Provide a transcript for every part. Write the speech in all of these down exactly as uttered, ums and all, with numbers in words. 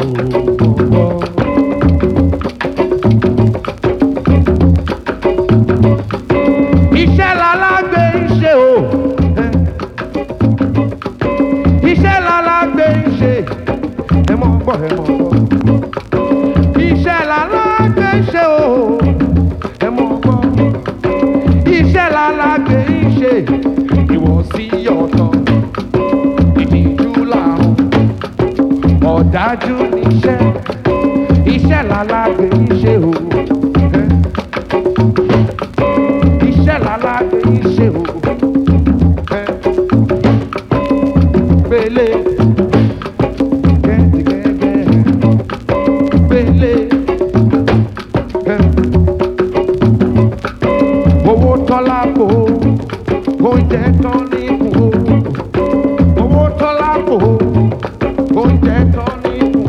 Iṣẹ́ lálágbé ṣe o. Iṣẹ́ lálágbé ṣe. Ẹ mọ̀ gbọ́ ẹ mọ̀ gbọ́. Iṣẹ́ lálágbé ṣe o. Ẹ mọ̀ gbọ́. Iṣẹ́ lálágbé ṣe. Ìwọ̀sí ọ̀tọ̀. Ìdíjú làrùn. Ọ̀dájú níṣẹ́. Iṣẹ́ lálágbé ṣe o. Iṣẹ́ lálágbé ṣe o. Gbélé. Gẹ́gẹ́gẹ́. Gbélé. Owó tọ́lá kò. Oúnjẹ tán níkù. Owó tọ́lá kò. Oúnjẹ tán níkù.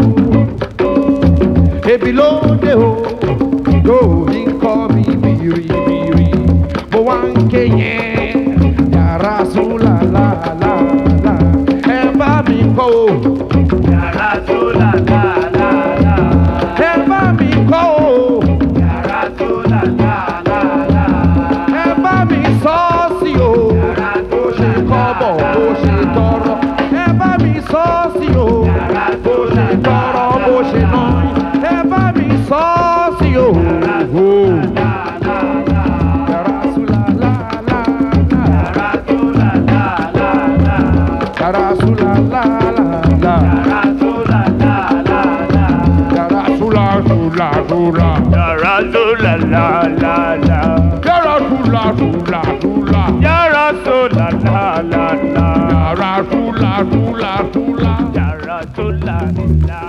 Ebi ló dé o. Lóòyìn kọ́ mi bìrìbìrì. Mo wá ń ké yẹn. Yàrá sùn làlàlà. Ẹ bá mi kọ́ o. Yàrá tó là là là là. Ẹ bá mi kọ́ o. Yàrá tó là là là là. Ẹ bá mi sọ ọ́ sí o. Yàrá tó Bó ṣe kọ́bọ̀ bó ṣe tọrọ. Ẹ bá mi sọ ọ́ sí o. Yàrá tó Bó ṣe tọrọ bó ṣe ná. Ẹ bá mi sọ ọ́ sí o. là là là. Yàrá sùn làlàlà. Yàrá tó là là là là. Yàrá sùn làlàlà. Yàrá tó là là là là. Yàrá sùn làlàlà. Yàrá tó là là là là. Yàrá sùn làlàlà. Yàrá tó là là là là. Yàrá sùn làlàlà. Yàrá tó là là.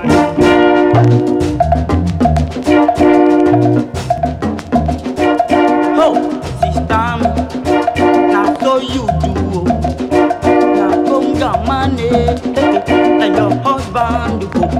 Ho, sister, na so you do. Na conga money, and your husband go